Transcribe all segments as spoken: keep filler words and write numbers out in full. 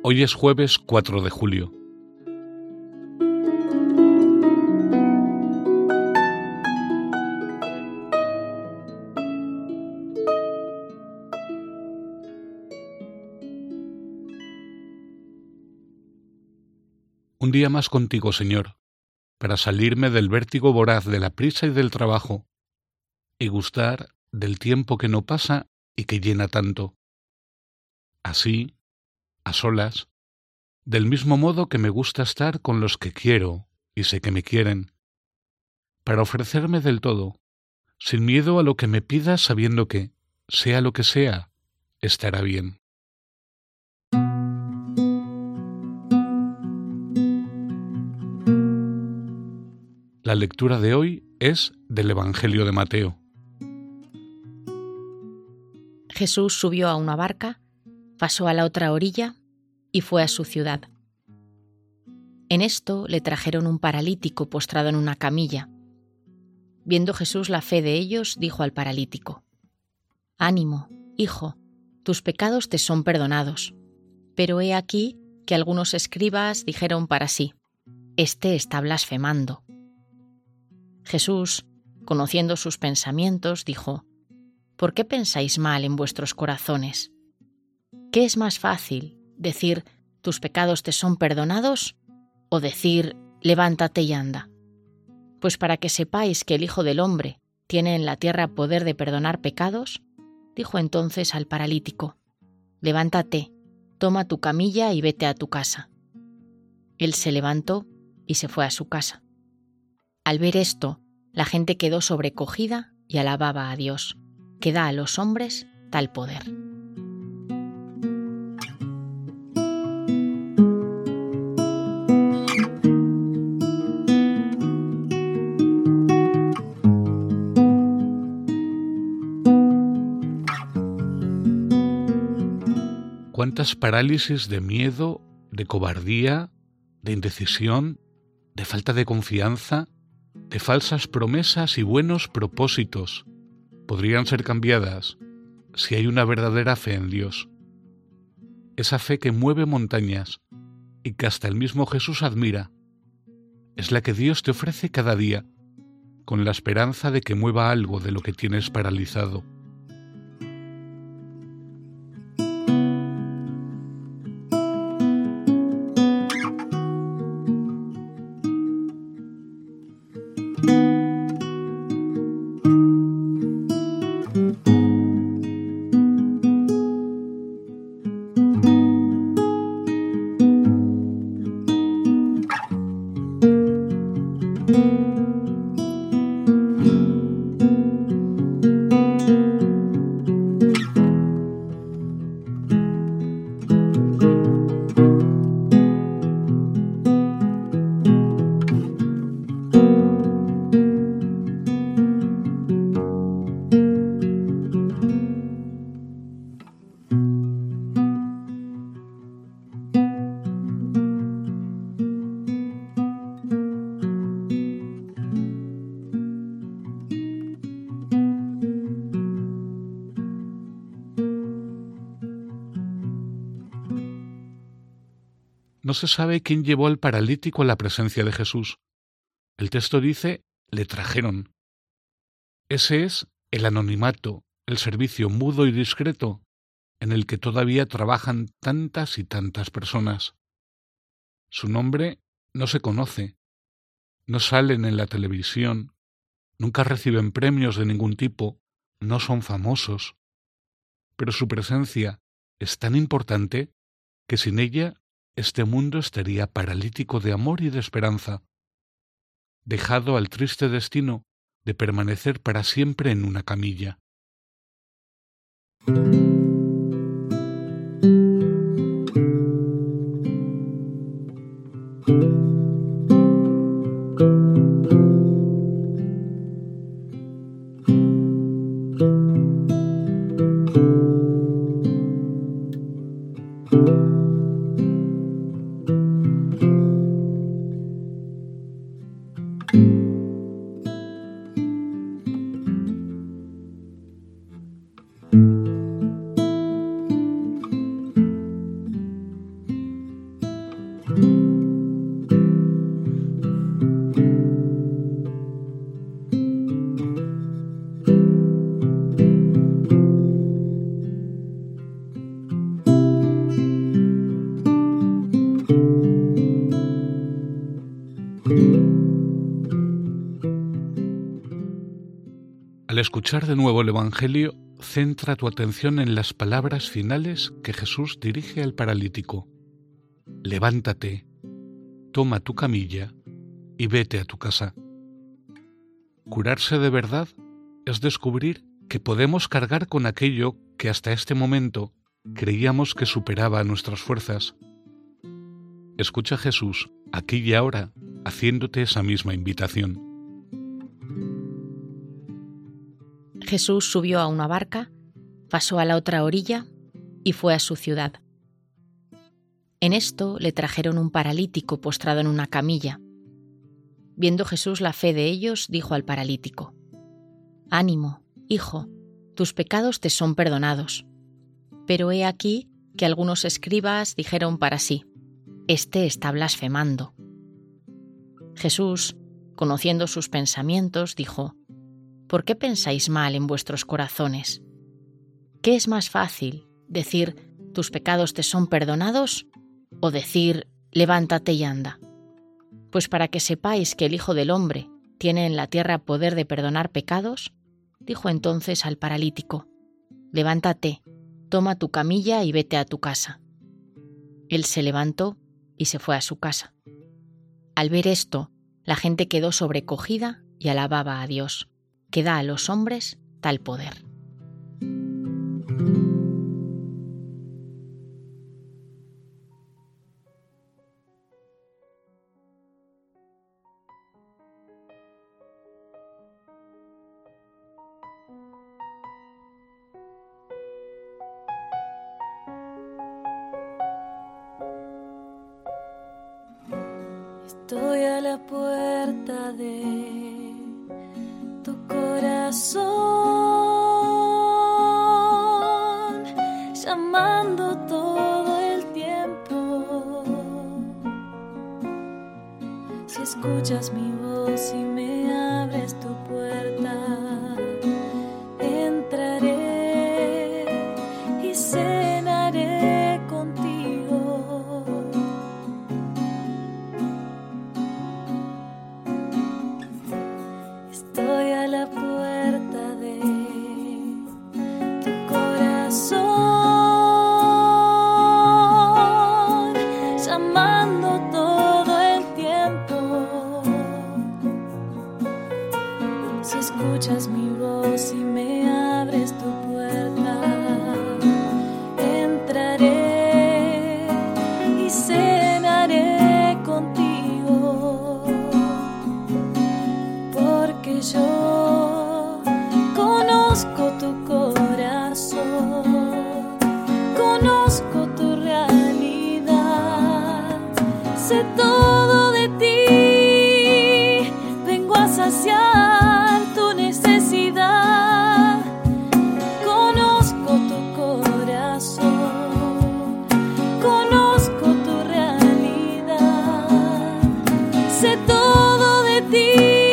Hoy es jueves cuatro de julio. Un día más contigo, Señor, para salirme del vértigo voraz de la prisa y del trabajo, y gustar del tiempo que no pasa y que llena tanto. Así, a solas, del mismo modo que me gusta estar con los que quiero y sé que me quieren, para ofrecerme del todo, sin miedo a lo que me pidas, sabiendo que, sea lo que sea, estará bien. La lectura de hoy es del Evangelio de Mateo. Jesús subió a una barca, pasó a la otra orilla y fue a su ciudad. En esto le trajeron un paralítico postrado en una camilla. Viendo Jesús la fe de ellos, dijo al paralítico: «Ánimo, hijo, tus pecados te son perdonados». Pero he aquí que algunos escribas dijeron para sí: «Este está blasfemando». Jesús, conociendo sus pensamientos, dijo: «¿Por qué pensáis mal en vuestros corazones? ¿Qué es más fácil, decir, tus pecados te son perdonados, o decir, levántate y anda? Pues para que sepáis que el Hijo del Hombre tiene en la tierra poder de perdonar pecados», dijo entonces al paralítico: «Levántate, toma tu camilla y vete a tu casa». Él se levantó y se fue a su casa. Al ver esto, la gente quedó sobrecogida y alababa a Dios, que da a los hombres tal poder. ¿Cuántas parálisis de miedo, de cobardía, de indecisión, de falta de confianza, de falsas promesas y buenos propósitos podrían ser cambiadas si hay una verdadera fe en Dios? Esa fe que mueve montañas y que hasta el mismo Jesús admira, es la que Dios te ofrece cada día, con la esperanza de que mueva algo de lo que tienes paralizado. No se sabe quién llevó al paralítico a la presencia de Jesús. El texto dice, le trajeron. Ese es el anonimato, el servicio mudo y discreto en el que todavía trabajan tantas y tantas personas. Su nombre no se conoce, no salen en la televisión, nunca reciben premios de ningún tipo, no son famosos, pero su presencia es tan importante que sin ella este mundo estaría paralítico de amor y de esperanza, dejado al triste destino de permanecer para siempre en una camilla. Al escuchar de nuevo el Evangelio, centra tu atención en las palabras finales que Jesús dirige al paralítico. Levántate, toma tu camilla y vete a tu casa. Curarse de verdad es descubrir que podemos cargar con aquello que hasta este momento creíamos que superaba nuestras fuerzas. Escucha a Jesús aquí y ahora haciéndote esa misma invitación. Jesús subió a una barca, pasó a la otra orilla y fue a su ciudad. En esto le trajeron un paralítico postrado en una camilla. Viendo Jesús la fe de ellos, dijo al paralítico: «Ánimo, hijo, tus pecados te son perdonados». Pero he aquí que algunos escribas dijeron para sí: «Este está blasfemando». Jesús, conociendo sus pensamientos, dijo: «¿Por qué pensáis mal en vuestros corazones? ¿Qué es más fácil, decir, tus pecados te son perdonados, o decir, levántate y anda? Pues para que sepáis que el Hijo del Hombre tiene en la tierra poder de perdonar pecados», dijo entonces al paralítico: «Levántate, toma tu camilla y vete a tu casa». Él se levantó y se fue a su casa. Al ver esto, la gente quedó sobrecogida y alababa a Dios, que da a los hombres tal poder. Estoy a la puerta de tu corazón, llamando todo el tiempo. Si escuchas mi voz y me abres tu puerta, entraré y cenaré contigo. Estoy a la puerta de tu corazón, llamando todo el tiempo. Si escuchas mi voz y me abres tu puerta, entraré y cenaré contigo. Porque yo conozco tu corazón, conozco tu realidad, sé todo de ti, vengo a saciar tu necesidad. Conozco tu corazón, conozco tu realidad, sé todo de ti,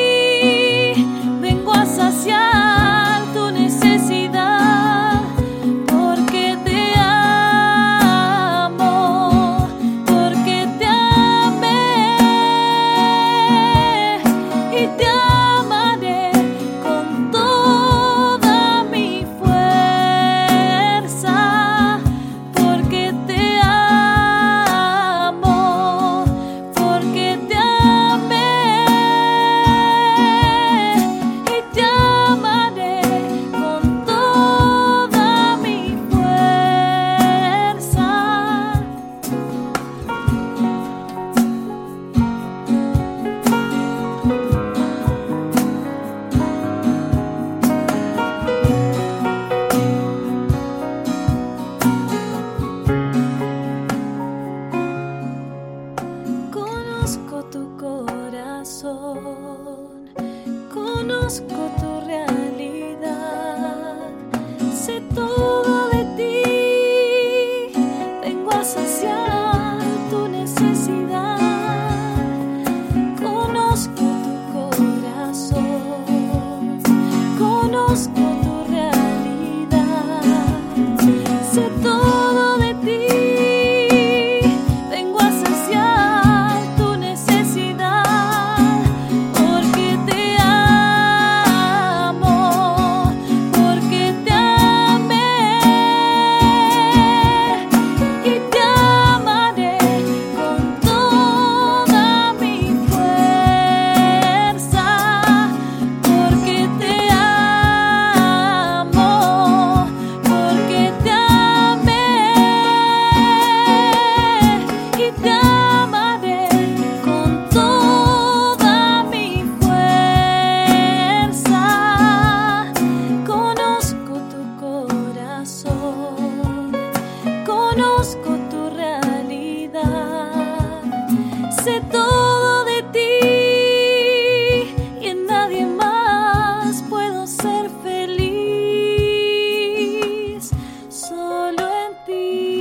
saciar tu necesidad, porque te amo, porque te amé y te amaré con toda mi fuerza, porque te amo, porque te amé. Conozco tu corazón, conozco tu realidad, sé todo de ti, vengo a saciar tu necesidad. Conozco tu corazón, conozco tu realidad, sé todo de ti. Te amo, conozco tu realidad, sé todo de ti y en nadie más puedo ser feliz, solo en ti.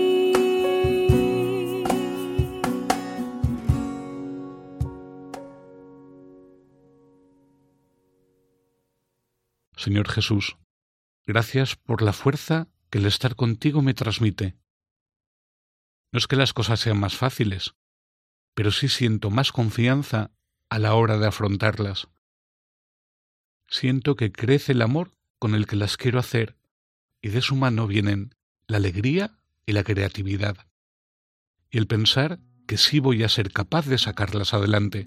Señor Jesús, gracias por la fuerza que el estar contigo me transmite. No es que las cosas sean más fáciles, pero sí siento más confianza a la hora de afrontarlas. Siento que crece el amor con el que las quiero hacer y de su mano vienen la alegría y la creatividad, y el pensar que sí voy a ser capaz de sacarlas adelante.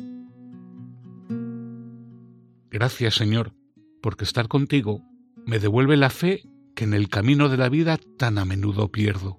Gracias, Señor, porque estar contigo me devuelve la fe que en el camino de la vida tan a menudo pierdo.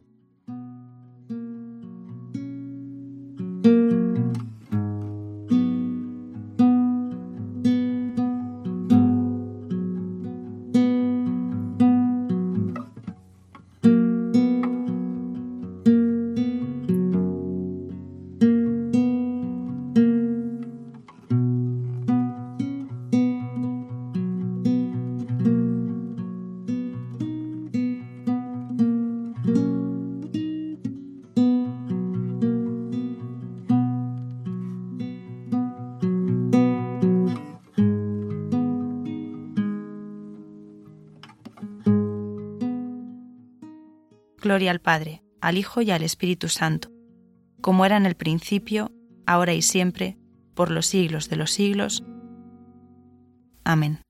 Gloria al Padre, al Hijo y al Espíritu Santo, como era en el principio, ahora y siempre, por los siglos de los siglos. Amén.